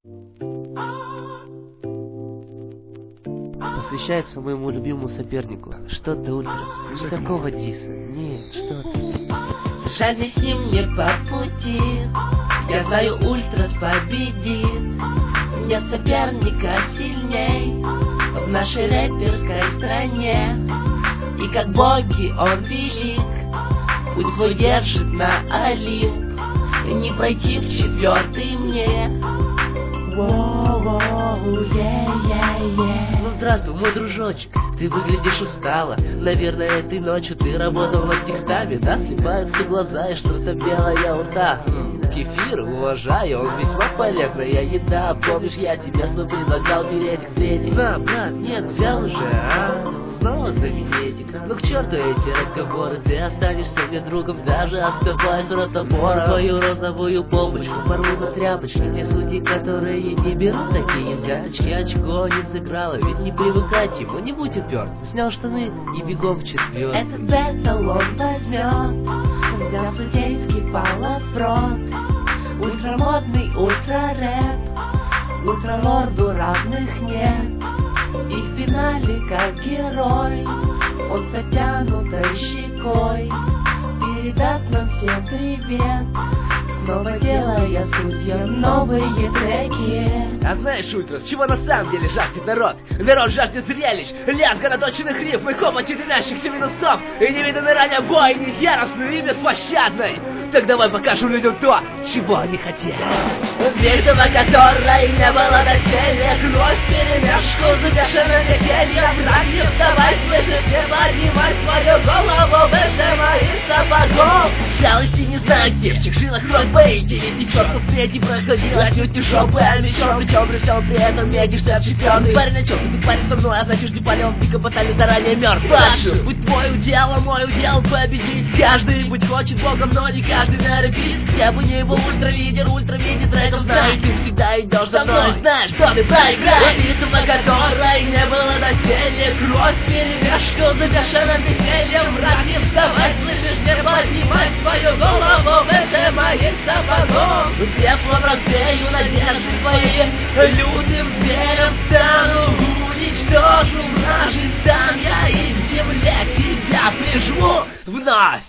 Посвящается моему любимому сопернику. Что ты, Ультрас? Никакого диса. Нет, что ты. Жаль, мне с ним не по пути. Я знаю, Ультрас победит. Нет соперника сильней в нашей рэперской стране. И как боги он велик, путь свой держит на Олимп. Не пройти в 4-й мне. Ну здравствуй, мой дружочек, ты выглядишь устало. Наверное, этой ночью ты работал над текстами, да? Слепаются глаза и что-то белое ута. Кефир, уважаю, он весьма полезная еда. Помнишь, я тебе свой предлагал билетик третий? На, брат, нет, взял уже, а? Снова за минетик. Ну к черту эти разговоры, ты останешься мне другом, даже оставаясь ротобором. Твою розовую бомбочку порву на тряпочки, те судьи, которые не берут такие взяточки. Очко не сыграло, ведь не привыкать ему, не будь упер. Снял штаны и бегом в 4. Этот бэтл он возьмет, взял судейский полосброд. Ультрамодный ультра-рэп, ультралорду равных нет. И в финале, как герой, он с оттянутой щекой передаст нам всем привет, снова делая судьям новые треки. А знаешь, Ультрас, чего на самом деле жаждет народ? Народ жаждет зрелищ, лязга наточенных рифм и хопоти дымящихся минусов, и невиданной ранее бойни, яростной и беспощадной. Так давай покажем людям то, чего они хотели. Битва, которой не было доселе, кровь вперемешку с бешеным весельем. Враг, не вставай, слышишь, не поднимай свою голову выше моих сапогов. Жалости не знаю, где в чьих жилах кровь Бейти течет, кто впереди проходил отнюдь не жопы, а мечом, причем при всем при этом метишься в чемпионы. Парень, на чем ты парень со мной, а значит не полем, ты капотали заранее мертв. Пашу, будь твой удел, а мой удел победить. Каждый быть хочет богом, но не каждый на репит. Я бы не был ультралидер, ультрамини треков, знаю, ты всегда идешь за мной, знаешь, что ты проиграешь. Битва, которой не было доселе, кровь вперемешку с бешеным весельем. Враг, не вставай, слышишь, не поднимай свою голову выше моих сапогов. Пеплом развею надежды твои, лютым зверем стану, уничтожу вражий стан я, и в земле тебя прижму вновь.